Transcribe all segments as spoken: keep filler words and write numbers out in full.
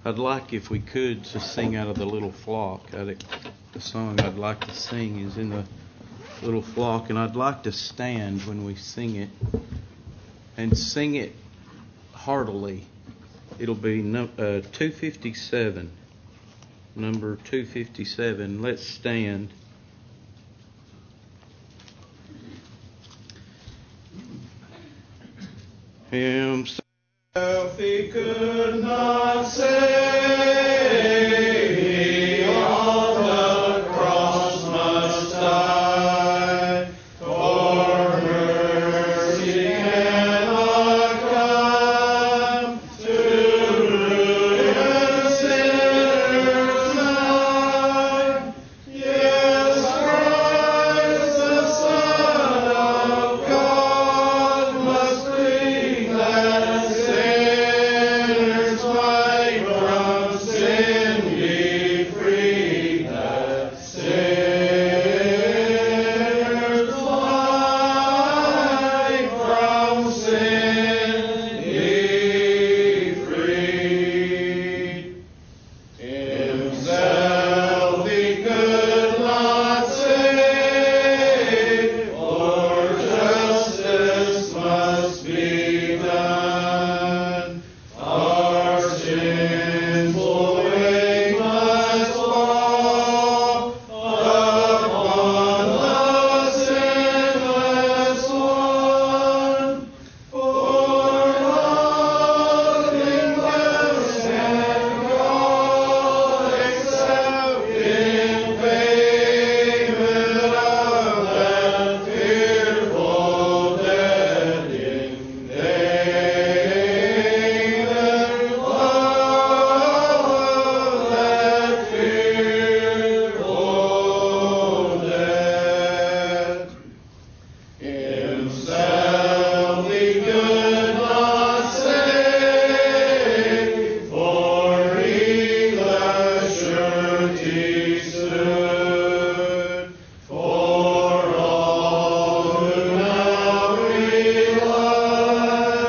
I'd like, if we could, to sing out of the little flock. I'd, the song I'd like to sing is in the little flock, and I'd like to stand when we sing it and sing it heartily. It'll be no, uh, two fifty-seven, number two fifty-seven. Let's stand. Himself he could not save, he on the cross must die, for mercy cannot come to ruin sinners nigh. Yes, Christ the Son of God must bring that sinners might from sin be free, that sinners might from sin be free. Himself he could not save, for justice must be done. Our sinful way must fall upon the sinless one, for nothing less can God accept in payment of that fearful debt in they that love that fearful debt. Himself he could not save, for he the surety stood, for all who now rely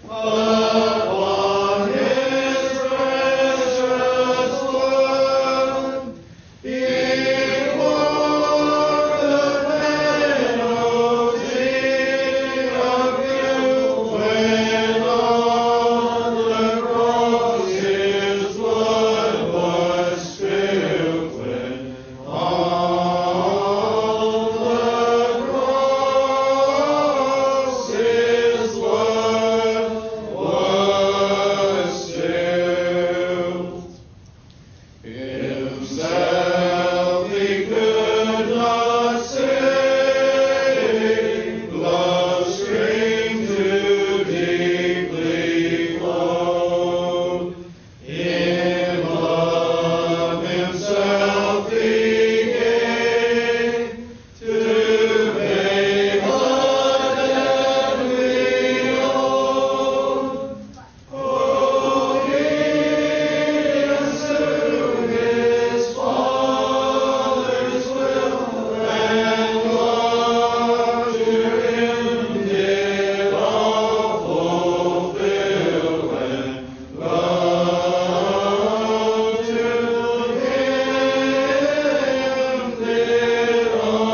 upon his precious blood. He bore the penalty of guilt when on the cross his blood was spilled, when on the cross his blood was spilled. Himself he could not save, love's stream too deeply flowed. In love himself he gave, to pay the debt we owed. Obedience to his Father's will, and love to him did all fulfill, when love to him did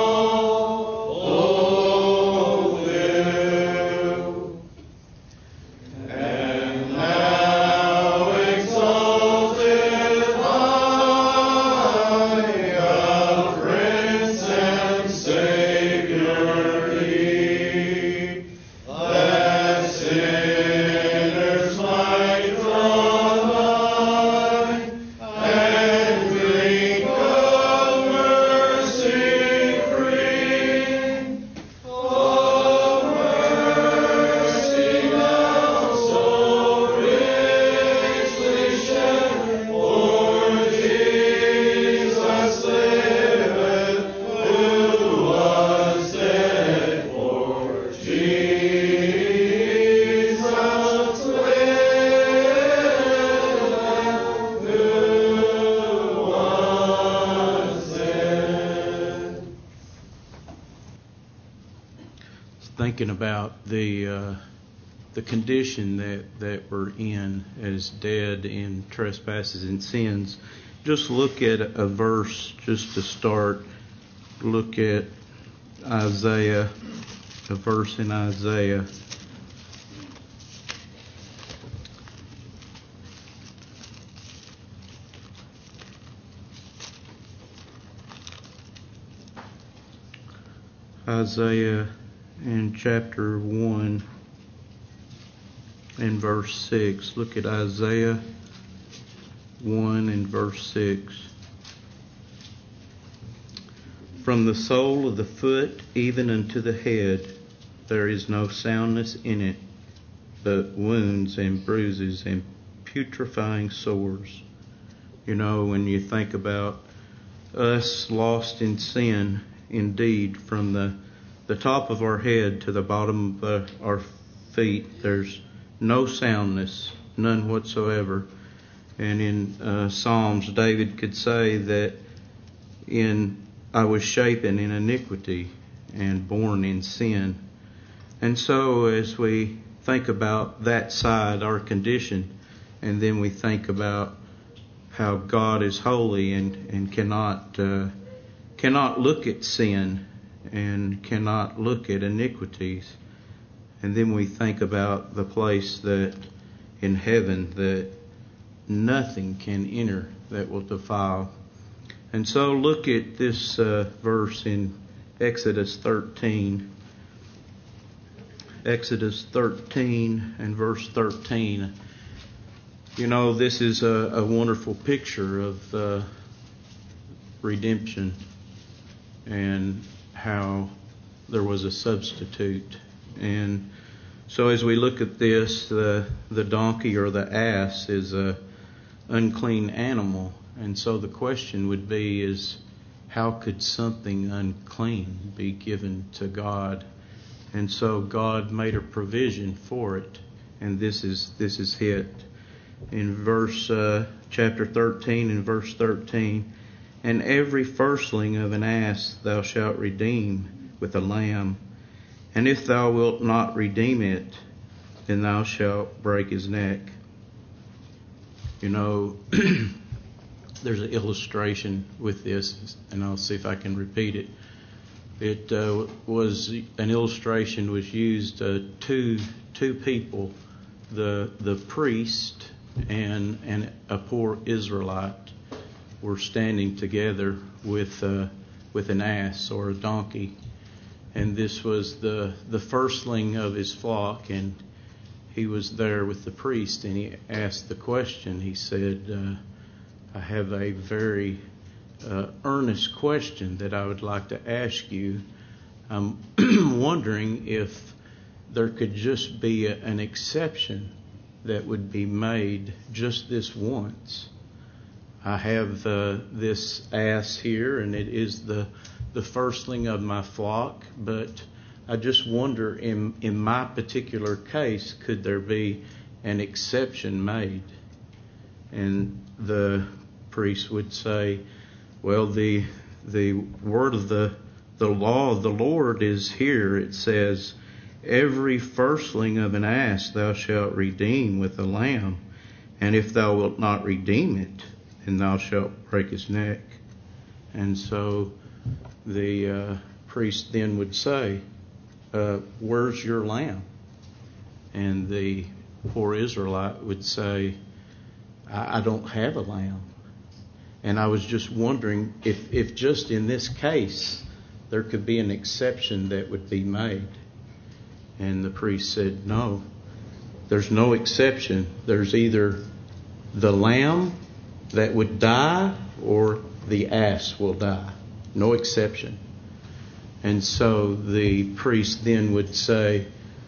all fulfill. And now exalted high, a Prince and Savior He, that sinners might draw nigh and drink of mercy free. Of mercy now so richly shed, for Jesus liveth, who was dead, for Jesus liveth, who was dead. Thinking about the uh, the condition that, that we're in as dead in trespasses and sins. Just look at a verse just to start. Look at Isaiah, a verse in Isaiah. Isaiah in chapter one and verse six. Look at Isaiah one and verse six. From the sole of the foot even unto the head there is no soundness in it, but wounds and bruises and putrefying sores. You know, when you think about us lost in sin, indeed, from the, the top of our head to the bottom of our feet, there's no soundness, none whatsoever. And in uh, Psalms, David could say that in I was shapen in iniquity and born in sin. And so as we think about that side, our condition, and then we think about how God is holy and, and cannot uh, cannot look at sin and cannot look at iniquities. And then we think about the place that in heaven that nothing can enter that will defile. And so look at this uh, verse in Exodus thirteen. Exodus thirteen and verse thirteen. You know, this is a, a wonderful picture of uh, redemption and how there was a substitute. And so as we look at this, the, the donkey or the ass is a unclean animal. And so the question would be is, how could something unclean be given to God? And so God made a provision for it. And this is this is it. In verse uh, chapter thirteen and verse thirteen, and every firstling of an ass thou shalt redeem with a lamb. And if thou wilt not redeem it, then thou shalt break his neck. You know, there's an illustration with this, and I'll see if I can repeat it. It uh, was an illustration was used uh, two two people, the the priest and and a poor Israelite were standing together with uh, with an ass or a donkey, and this was the the firstling of his flock, and he was there with the priest, and he asked the question. He said, uh, I have a very uh, earnest question that I would like to ask you. I'm wondering if there could just be a, an exception that would be made just this once. I have uh, this ass here, and it is the the firstling of my flock, but I just wonder, in in my particular case, could there be an exception made? And the priest would say, well, the the word of the the law of the Lord is here. It says, every firstling of an ass thou shalt redeem with a lamb, and if thou wilt not redeem it, then thou shalt break his neck. And so the uh, priest then would say, uh, where's your lamb? And the poor Israelite would say, I, I don't have a lamb. And I was just wondering if, if just in this case there could be an exception that would be made. And the priest said, no, there's no exception. There's either the lamb that would die or the ass will die. No exception. And so the priest then would say,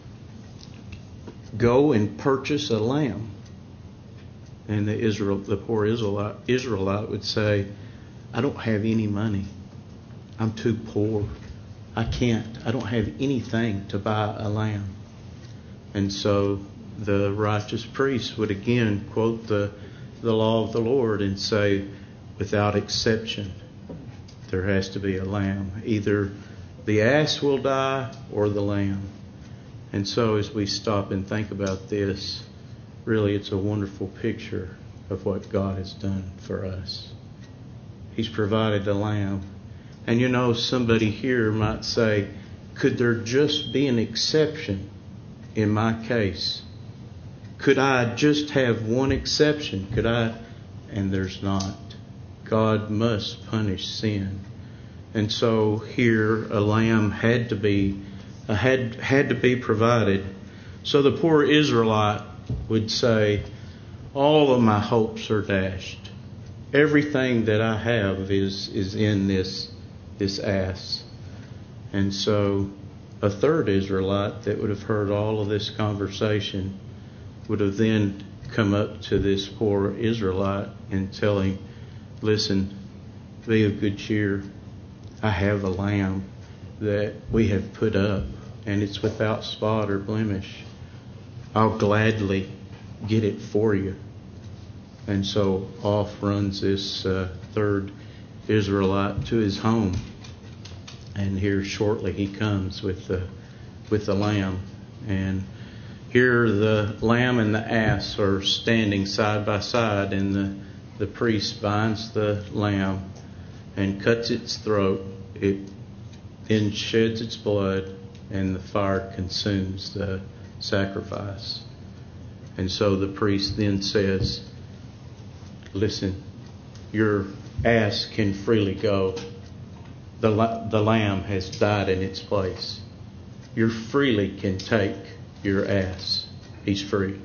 go and purchase a lamb. And the Israel, the poor Israelite, Israelite would say, I don't have any money. I'm too poor. I can't. I don't have anything to buy a lamb. And so the righteous priest would again quote the, the law of the Lord and say, without exception, there has to be a lamb. Either the ass will die or the lamb. And so as we stop and think about this, really it's a wonderful picture of what God has done for us. He's provided a lamb. And you know, somebody here might say, could there just be an exception in my case? Could I just have one exception? Could I? And there's not. God must punish sin. And so here a lamb had to be uh, had had to be provided. So the poor Israelite would say, all of my hopes are dashed. Everything that I have is is in this this ass. And so a third Israelite that would have heard all of this conversation would have then come up to this poor Israelite and tell him, listen, be of good cheer. I have a lamb that we have put up, and it's without spot or blemish. I'll gladly get it for you. And so off runs this uh, third Israelite to his home. And here shortly he comes with the, with the lamb. And here the lamb and the ass are standing side by side, and the, the priest binds the lamb and cuts its throat. It then sheds its blood, and the fire consumes the sacrifice. And so the priest then says, listen, your ass can freely go. The, the lamb has died in its place. You freely can take your ass. He's free.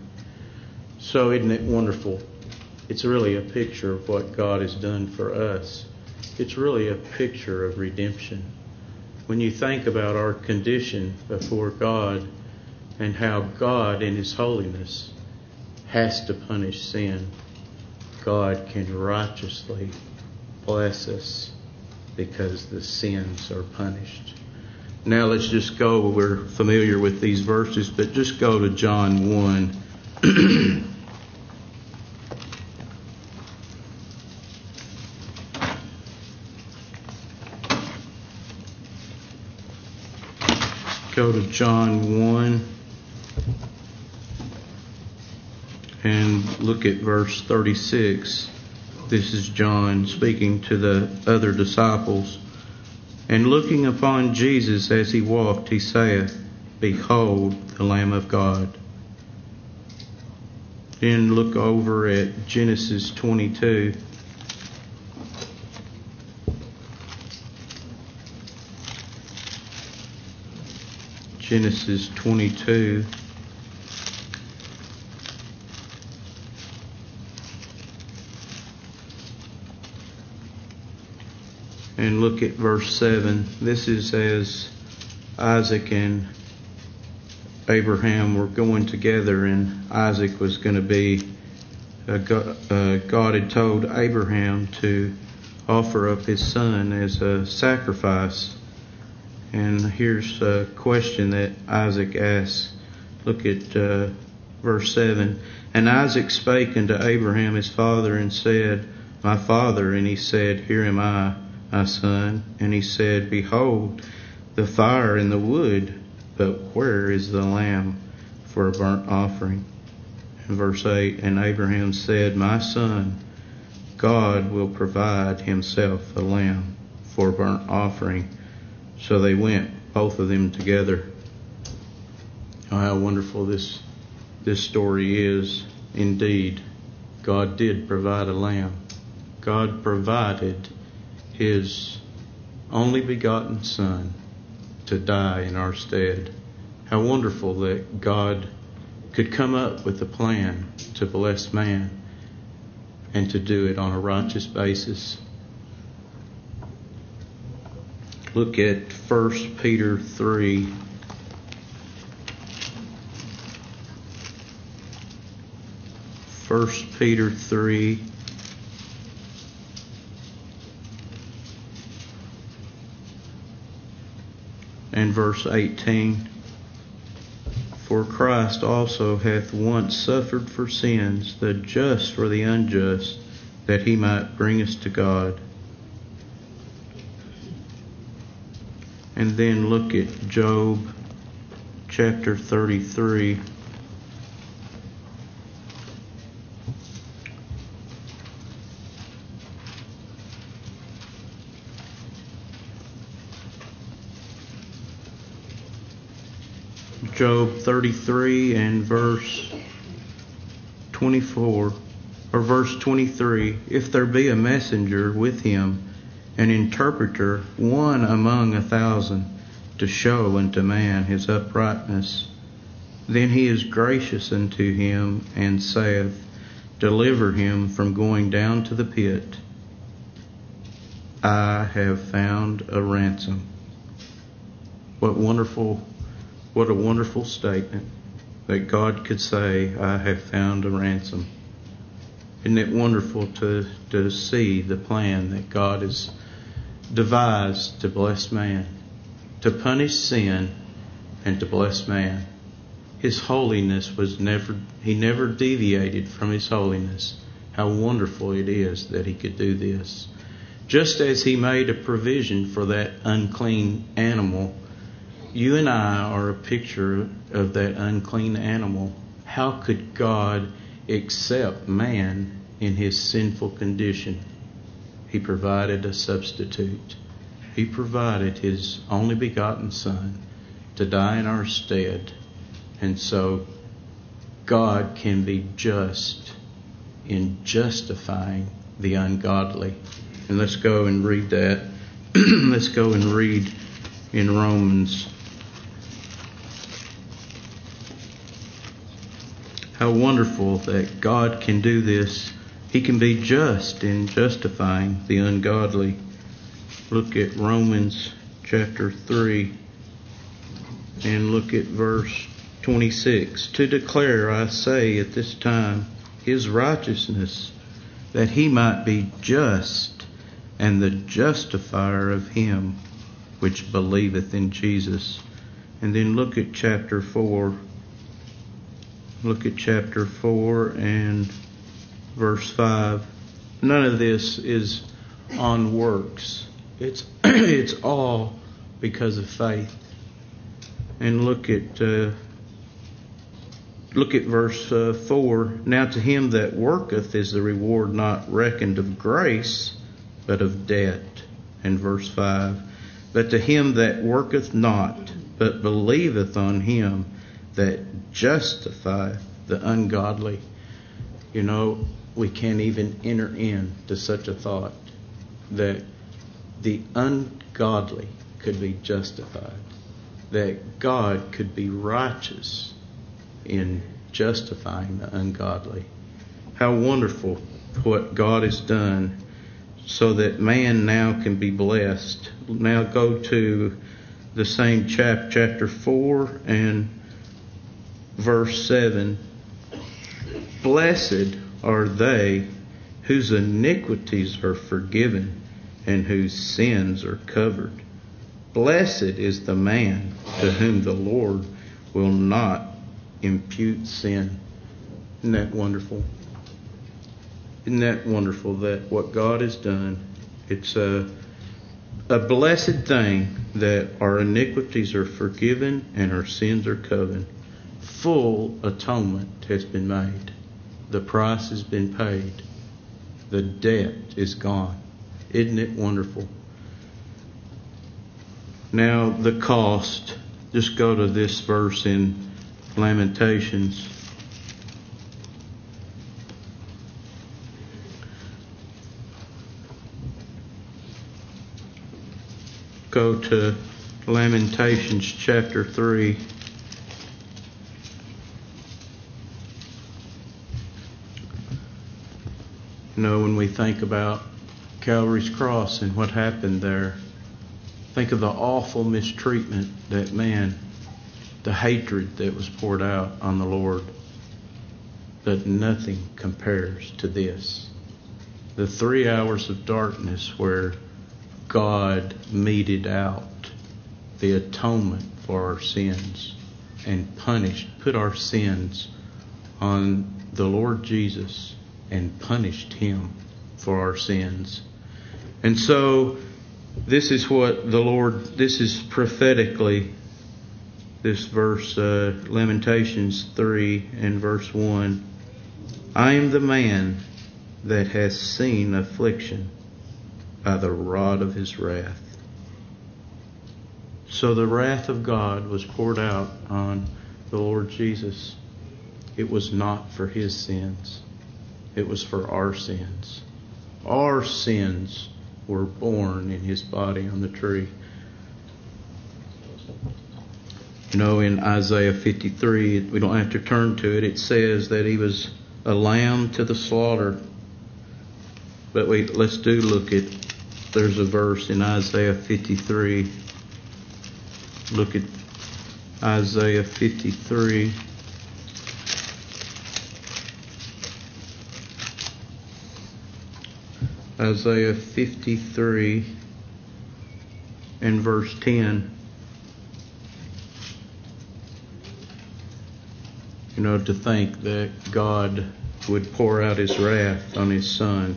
So isn't it wonderful? It's really a picture of what God has done for us. It's really a picture of redemption. When you think about our condition before God and how God in His holiness has to punish sin, God can righteously bless us because the sins are punished. Now let's just go, we're familiar with these verses, but just go to John one. Go to John one and look at verse thirty-six. This is John speaking to the other disciples. And looking upon Jesus as he walked, he saith, Behold the Lamb of God. Then look over at Genesis twenty-two. Genesis twenty-two. And look at verse seven. This is as Isaac and Abraham were going together, and Isaac was going to be, uh, God had told Abraham to offer up his son as a sacrifice. And here's a question that Isaac asks. Look at uh, verse seven. And Isaac spake unto Abraham his father and said, My father. And he said, Here am I, my son. And he said, Behold, the fire and the wood, but where is the lamb for a burnt offering? And verse eight, And Abraham said, My son, God will provide himself a lamb for a burnt offering. So they went, both of them together. Oh, how wonderful this this story is. Indeed, God did provide a lamb. God provided His only begotten Son to die in our stead. How wonderful that God could come up with a plan to bless man and to do it on a righteous basis. Look at First Peter three. First Peter three. And verse eighteen. For Christ also hath once suffered for sins, the just for the unjust, that he might bring us to God. And then look at Job chapter thirty-three. Job thirty-three and verse twenty-four, or verse twenty-three. If there be a messenger with him, an interpreter, one among a thousand, to show unto man his uprightness, then he is gracious unto him, and saith, deliver him from going down to the pit. I have found a ransom. What wonderful What a wonderful statement that God could say, I have found a ransom. Isn't it wonderful to, to see the plan that God has devised to bless man, to punish sin and to bless man? His holiness was never, he never deviated from his holiness. How wonderful it is that he could do this. Just as he made a provision for that unclean animal, you and I are a picture of that unclean animal. How could God accept man in his sinful condition? He provided a substitute. He provided his only begotten Son to die in our stead. And so God can be just in justifying the ungodly. And let's go and read that. Let's go and read in Romans. How wonderful that God can do this. He can be just in justifying the ungodly. Look at Romans chapter three and look at verse twenty-six. To declare, I say at this time, his righteousness, that he might be just and the justifier of him which believeth in Jesus. And then look at chapter four. Look at chapter four and verse five. None of this is on works. It's it's all because of faith. And look at uh, look at verse uh, four. Now to him that worketh is the reward not reckoned of grace, but of debt. And verse five. But to him that worketh not, but believeth on him that justifieth the ungodly. You know, we can't even enter into such a thought that the ungodly could be justified, that God could be righteous in justifying the ungodly. How wonderful what God has done so that man now can be blessed. Now go to the same chap, chapter four and verse seven. Blessed are they whose iniquities are forgiven and whose sins are covered. Blessed is the man to whom the Lord will not impute sin. Isn't that wonderful? Isn't that wonderful that what God has done, it's a, a blessed thing that our iniquities are forgiven and our sins are covered. Full atonement has been made. The price has been paid. The debt is gone. Isn't it wonderful? Now the cost. Just go to this verse in Lamentations. Go to Lamentations chapter three. You know, when we think about Calvary's cross and what happened there, think of the awful mistreatment that man, the hatred that was poured out on the Lord. But nothing compares to this. The three hours of darkness where God meted out the atonement for our sins and punished, put our sins on the Lord Jesus and punished him for our sins. And so this is what the Lord, this is prophetically this verse, uh, Lamentations three and verse one. I am the man that has seen affliction by the rod of his wrath. So the wrath of God was poured out on the Lord Jesus. It was not for his sins. It was for our sins. Our sins were borne in his body on the tree. You know, in Isaiah fifty-three, we don't have to turn to it. It says that he was a lamb to the slaughter. But wait, let's do look at, there's a verse in Isaiah fifty-three. Look at Isaiah fifty-three. Isaiah fifty-three and verse ten. You know, to think that God would pour out his wrath on his Son.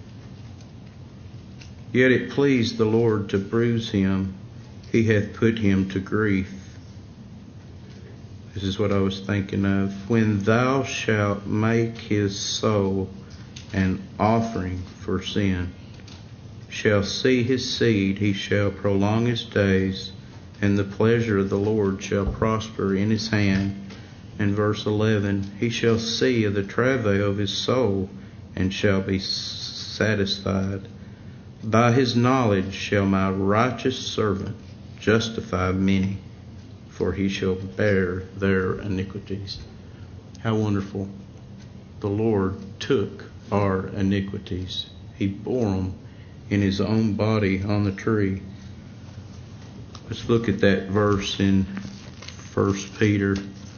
Yet it pleased the Lord to bruise him. He hath put him to grief. This is what I was thinking of. When thou shalt make his soul an offering for sin, shall see his seed, he shall prolong his days, and the pleasure of the Lord shall prosper in his hand. And verse eleven, he shall see of the travail of his soul, and shall be satisfied. By his knowledge shall my righteous servant justify many, for he shall bear their iniquities. How wonderful. The Lord took our iniquities. He bore them in his own body on the tree. Let's look at that verse in First Peter.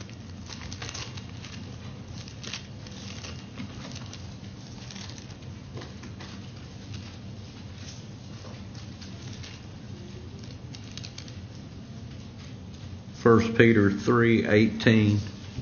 First Peter three eighteen.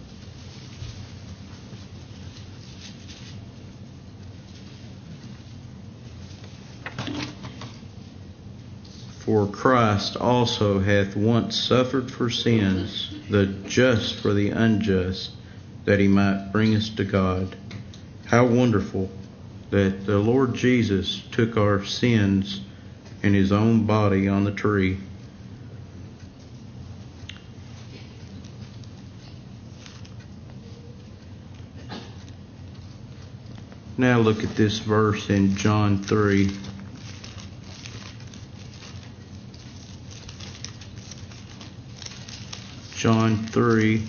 For Christ also hath once suffered for sins, the just for the unjust, that he might bring us to God. How wonderful that the Lord Jesus took our sins in his own body on the tree. Now look at this verse in John three. John three.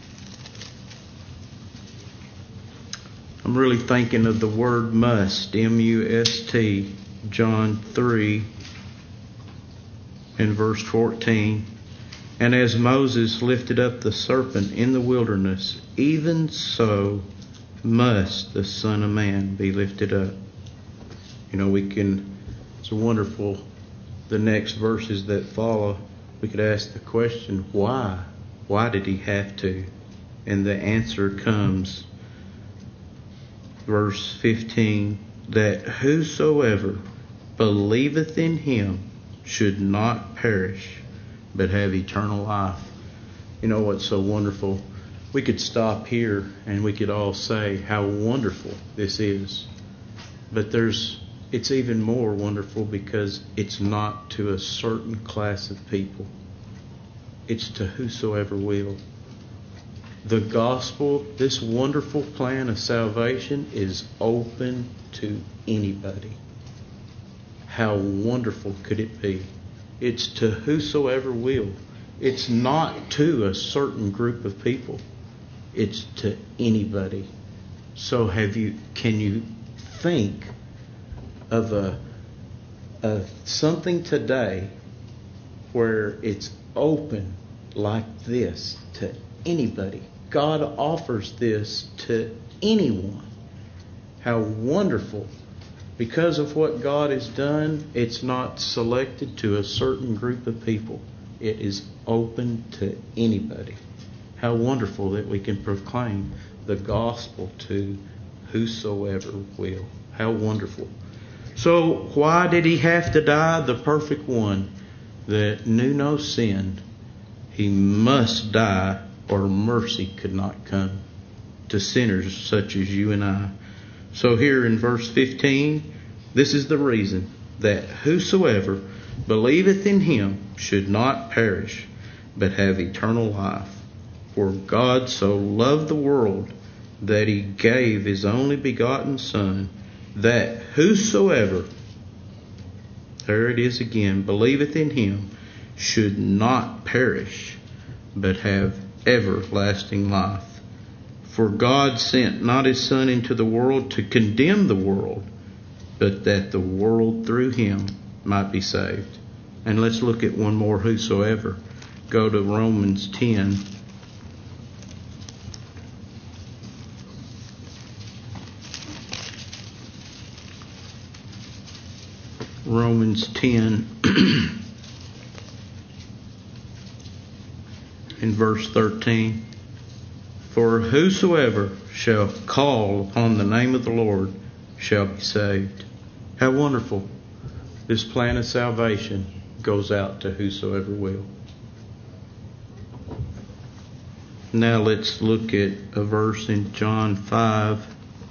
I'm really thinking of the word must, M U S T. John three and verse fourteen. And as Moses lifted up the serpent in the wilderness, even so must the Son of Man be lifted up. You know, we can, it's wonderful, the next verses that follow, we could ask the question, why? Why did he have to? And the answer comes, verse fifteen, that whosoever believeth in him should not perish, but have eternal life. You know what's so wonderful? We could stop here and we could all say how wonderful this is. But there's, it's even more wonderful because it's not to a certain class of people. It's to whosoever will. The gospel, this wonderful plan of salvation, is open to anybody. How wonderful could it be? It's to whosoever will. It's not to a certain group of people. It's to anybody. So have you, can you think of a, a something today where it's open like this to anybody? God offers this to anyone. How wonderful. Because of what God has done, it's not selected to a certain group of people. It is open to anybody. How wonderful that we can proclaim the gospel to whosoever will. How wonderful. So why did he have to die? The perfect one that knew no sin. He must die, or mercy could not come to sinners such as you and I. So here in verse fifteen, this is the reason, that whosoever believeth in him should not perish, but have eternal life. For God so loved the world that he gave his only begotten Son, that whosoever, there it is again, believeth in him should not perish, but have everlasting life. For God sent not his Son into the world to condemn the world, but that the world through him might be saved. And let's look at one more, whosoever. Go to Romans ten. Romans ten in verse thirteen. For whosoever shall call upon the name of the Lord shall be saved. How wonderful. This plan of salvation goes out to whosoever will. Now let's look at a verse in John five.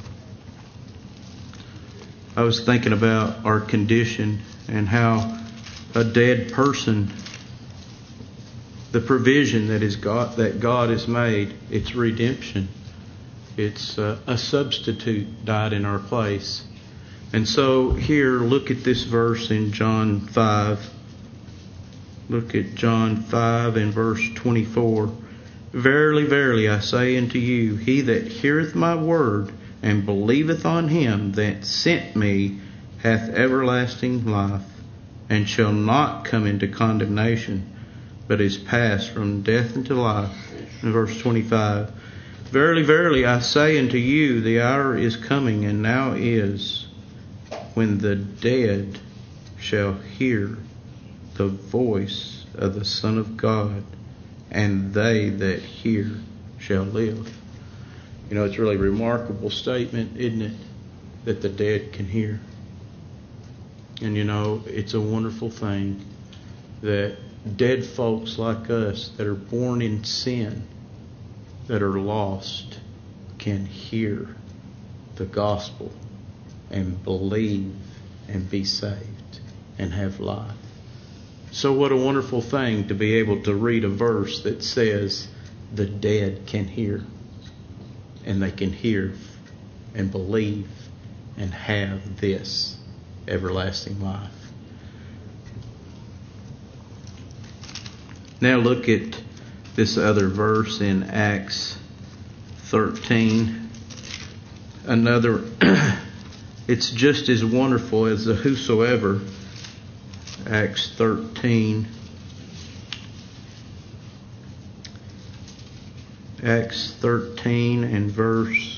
I was thinking about our condition and how a dead person, the provision that is God, that God has made, it's redemption. It's uh, a substitute died in our place. And so here, look at this verse in John five. Look at John five and verse twenty-four. Verily, verily, I say unto you, he that heareth my word and believeth on him that sent me hath everlasting life, and shall not come into condemnation, but is passed from death into life. In verse twenty-five, verily, verily, I say unto you, the hour is coming, and now is, when the dead shall hear the voice of the Son of God, and they that hear shall live. You know, it's a really remarkable statement, isn't it? That the dead can hear. And you know, it's a wonderful thing that dead folks like us that are born in sin, that are lost, can hear the gospel and believe and be saved and have life. So what a wonderful thing to be able to read a verse that says the dead can hear. And they can hear and believe and have this everlasting life. Now look at this other verse in Acts thirteen. Another, it's just as wonderful as the whosoever. Acts thirteen. Acts thirteen and verse,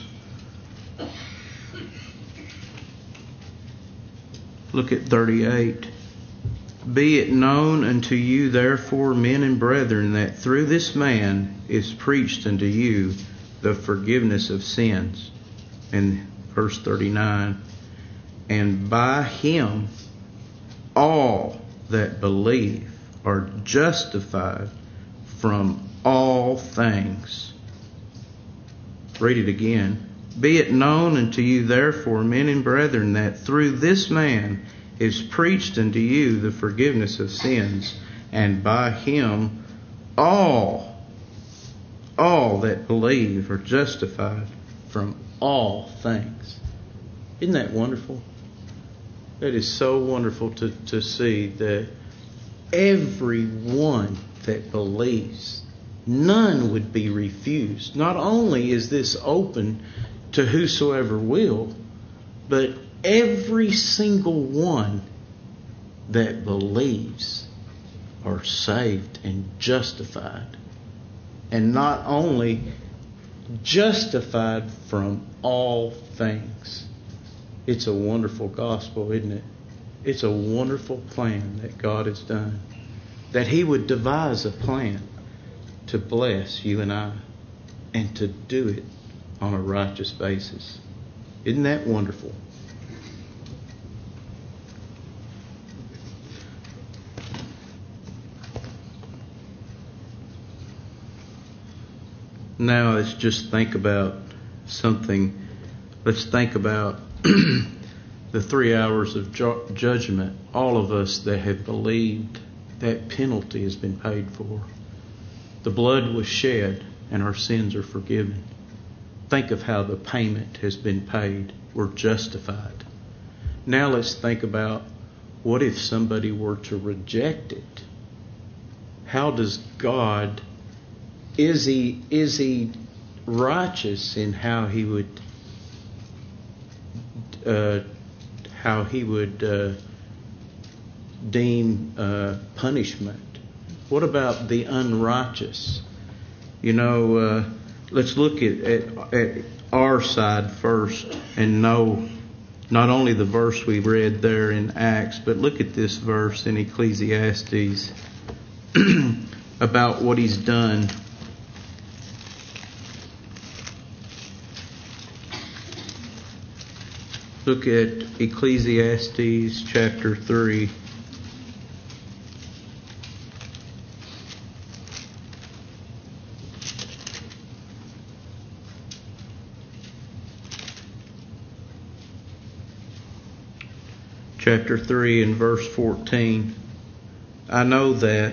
look at thirty-eight. Be it known unto you therefore, men and brethren, that through this man is preached unto you the forgiveness of sins. And verse thirty-nine. And by him all that believe are justified from all things. Read it again. Be it known unto you therefore, men and brethren, that through this man is preached unto you the forgiveness of sins, and by him all, all that believe are justified from all things. Isn't that wonderful? It is so wonderful to, to see that everyone that believes, none would be refused. Not only is this open to whosoever will, but every single one that believes are saved and justified. And not only justified from all things. It's a wonderful gospel, isn't it? It's a wonderful plan that God has done. That He would devise a plan to bless you and I, and to do it on a righteous basis. Isn't that wonderful? Now let's just think about something. Let's think about the three hours of ju- judgment. All of us that have believed that penalty has been paid for. The blood was shed and our sins are forgiven. Think of how the payment has been paid. We're justified. Now let's think about, what if somebody were to reject it? How does God, is he, is he righteous in how he would, uh, how he would uh, deem uh, punishment? What about the unrighteous? You know, uh, let's look at, at, at our side first and know not only the verse we read there in Acts, but look at this verse in Ecclesiastes about what he's done. Look at Ecclesiastes chapter three. Chapter three and verse fourteen. I know that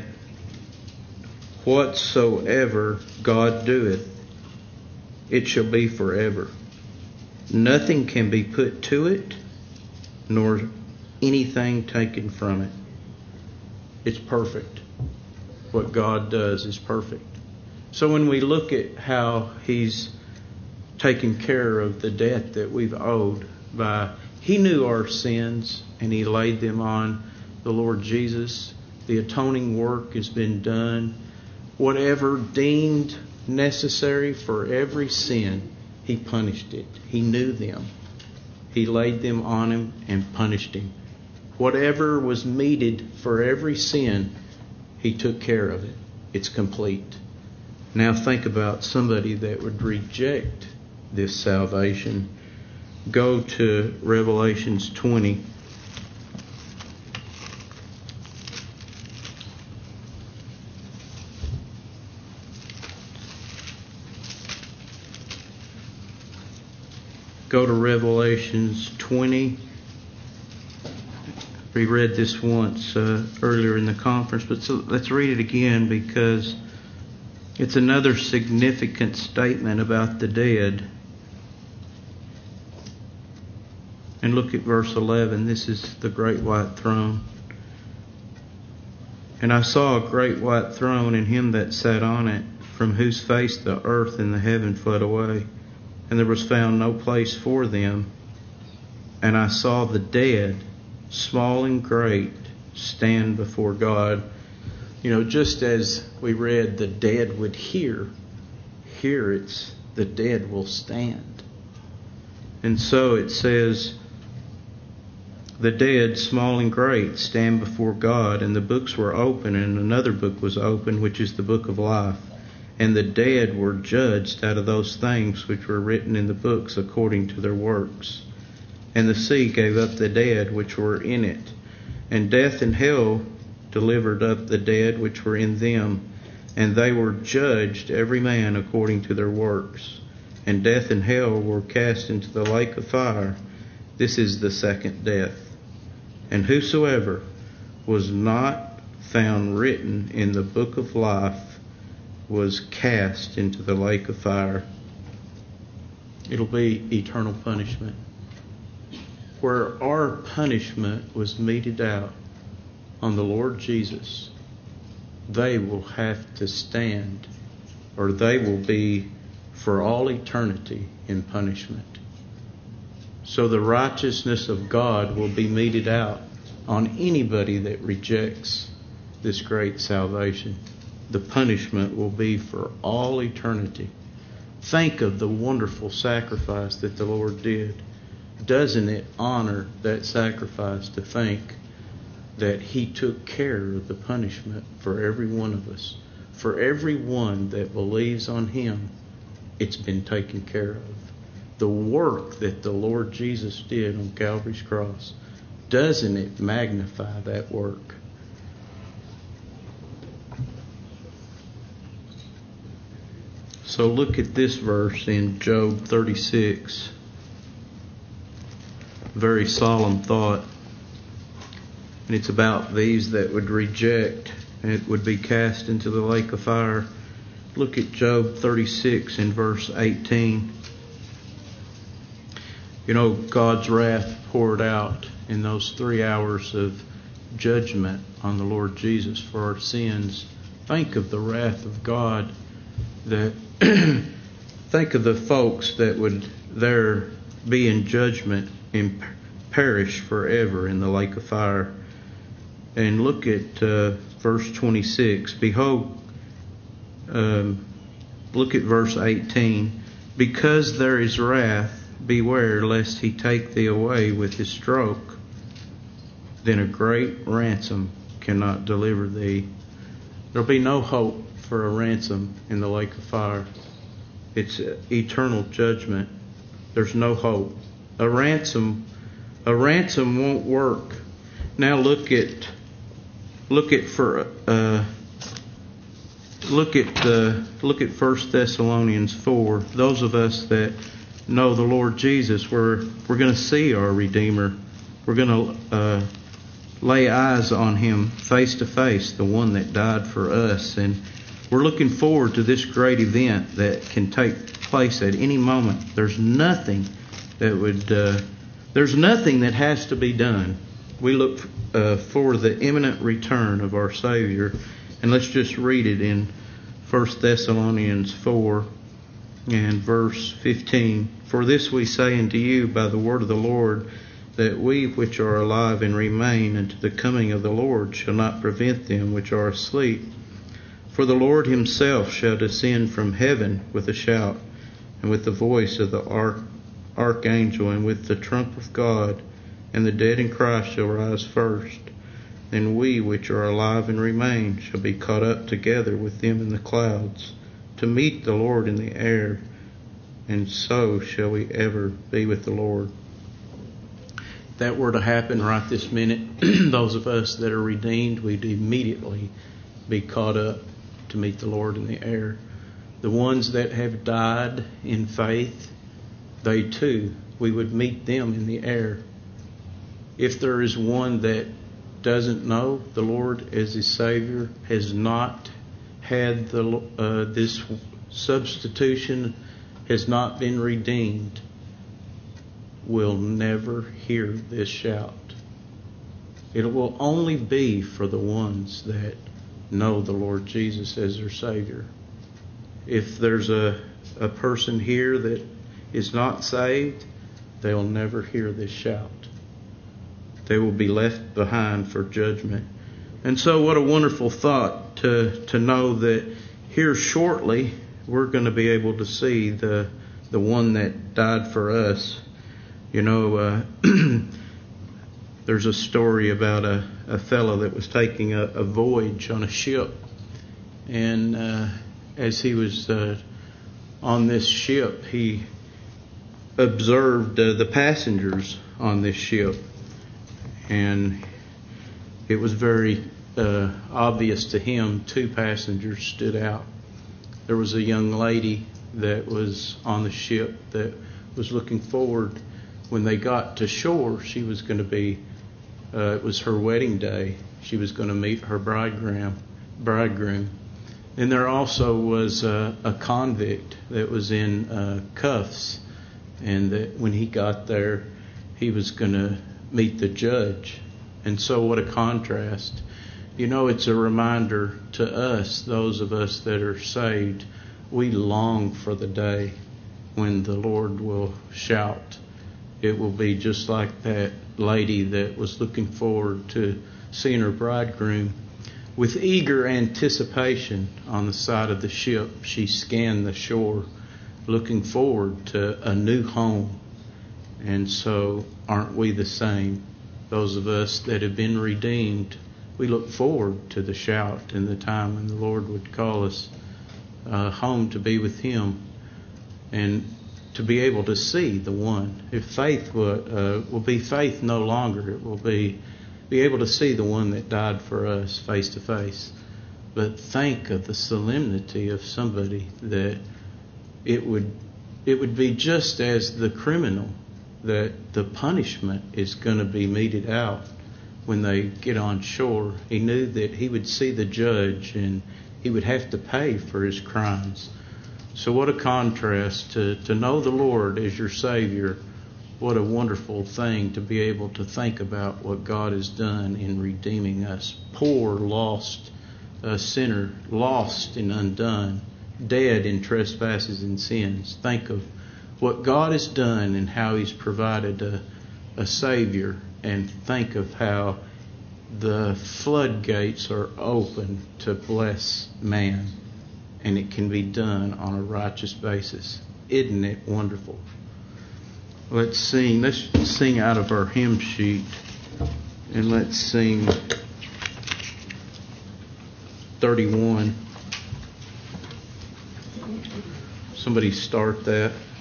whatsoever God doeth, it shall be forever. Nothing can be put to it, nor anything taken from it. It's perfect. What God does is perfect. So when we look at how He's taken care of the debt that we've owed by, He knew our sins and He laid them on the Lord Jesus. The atoning work has been done. Whatever deemed necessary for every sin, He punished it. He knew them. He laid them on Him and punished him. Whatever was meted for every sin, He took care of it. It's complete. Now think about somebody that would reject this salvation. Go to Revelations twenty. Go to Revelations twenty. We read this once uh, earlier in the conference, but so let's read it again because it's another significant statement about the dead. And look at verse eleven. This is the great white throne. And I saw a great white throne and Him that sat on it, from whose face the earth and the heaven fled away. And there was found no place for them. And I saw the dead, small and great, stand before God. You know, just as we read, the dead would hear, here it's the dead will stand. And so it says, the dead, small and great, stand before God, and the books were open, and another book was opened, which is the book of life. And the dead were judged out of those things which were written in the books according to their works. And the sea gave up the dead which were in it, and death and hell delivered up the dead which were in them, and they were judged every man according to their works. And death and hell were cast into the lake of fire. This is the second death. And whosoever was not found written in the book of life was cast into the lake of fire. It'll be eternal punishment. Where our punishment was meted out on the Lord Jesus, they will have to stand, or they will be for all eternity in punishment. So the righteousness of God will be meted out on anybody that rejects this great salvation. The punishment will be for all eternity. Think of the wonderful sacrifice that the Lord did. Doesn't it honor that sacrifice to think that He took care of the punishment for every one of us? For every one that believes on Him, it's been taken care of. The work that the Lord Jesus did on Calvary's cross, doesn't it magnify that work? So look at this verse in Job thirty-six. Very solemn thought. And it's about these that would reject and it would be cast into the lake of fire. Look at Job thirty-six in verse eighteen. You know, God's wrath poured out in those three hours of judgment on the Lord Jesus for our sins. Think of the wrath of God. That think of the folks that would there be in judgment and perish forever in the lake of fire. And look at uh, verse twenty-six. Behold, um, look at verse eighteen. Because there is wrath, beware lest he take thee away with his stroke. Then a great ransom cannot deliver thee. There'll be no hope for a ransom in the lake of fire. It's eternal judgment. There's no hope. A ransom, a ransom won't work. Now look at, look at for, uh, look at the, look at First Thessalonians four. Those of us that know the Lord Jesus, we're we're going to see our Redeemer. We're going to uh, lay eyes on Him face to face, the one that died for us, and we're looking forward to this great event that can take place at any moment. There's nothing that would, uh, there's nothing that has to be done. We look uh, for the imminent return of our Savior, and let's just read it in First Thessalonians four and verse fifteen. For this we say unto you by the word of the Lord, that we which are alive and remain unto the coming of the Lord shall not prevent them which are asleep. For the Lord himself shall descend from heaven with a shout, and with the voice of the arch- archangel, and with the trump of God, and the dead in Christ shall rise first. Then we which are alive and remain shall be caught up together with them in the clouds, to meet the Lord in the air, and so shall we ever be with the Lord. If that were to happen right this minute, those of us that are redeemed, we'd immediately be caught up to meet the Lord in the air. The ones that have died in faith, they too, we would meet them in the air. If there is one that doesn't know the Lord as his Savior, has not had the uh, this substitution, has not been redeemed, will never hear this shout. It will only be for the ones that know the Lord Jesus as their Savior. If there's a, a person here that is not saved, they'll never hear this shout. They will be left behind for judgment. And so what a wonderful thought to, to know that here shortly we're going to be able to see the the one that died for us. You know, uh, there's a story about a, a fellow that was taking a, a voyage on a ship. And uh, as he was uh, on this ship, he observed uh, the passengers on this ship. And it was very uh, obvious to him, two passengers stood out. There was a young lady that was on the ship that was looking forward. When they got to shore, she was going to be, uh, it was her wedding day. She was going to meet her bridegroom. bridegroom. And there also was a, a convict that was in uh, cuffs. And that when he got there, he was going to meet the judge. And so what a contrast. You know, it's a reminder to us, those of us that are saved, we long for the day when the Lord will shout. It will be just like that lady that was looking forward to seeing her bridegroom. With eager anticipation on the side of the ship, she scanned the shore, looking forward to a new home. And so aren't we the same? Those of us that have been redeemed, we look forward to the shout and the time when the Lord would call us uh, home to be with Him and to be able to see the one. If faith will, uh, will be faith no longer, it will be be able to see the one that died for us face to face. But think of the solemnity of somebody that it would it would be just as the criminal, that the punishment is going to be meted out when they get on shore. He knew that he would see the judge and he would have to pay for his crimes. So what a contrast to, to know the Lord as your Savior. What a wonderful thing to be able to think about what God has done in redeeming us. Poor, lost uh, sinner, lost and undone, dead in trespasses and sins. Think of what God has done and how He's provided a, a Savior, and think of how the floodgates are open to bless man, and it can be done on a righteous basis. Isn't it wonderful? Let's sing. Let's sing out of our hymn sheet, and let's sing thirty-one. Somebody start that.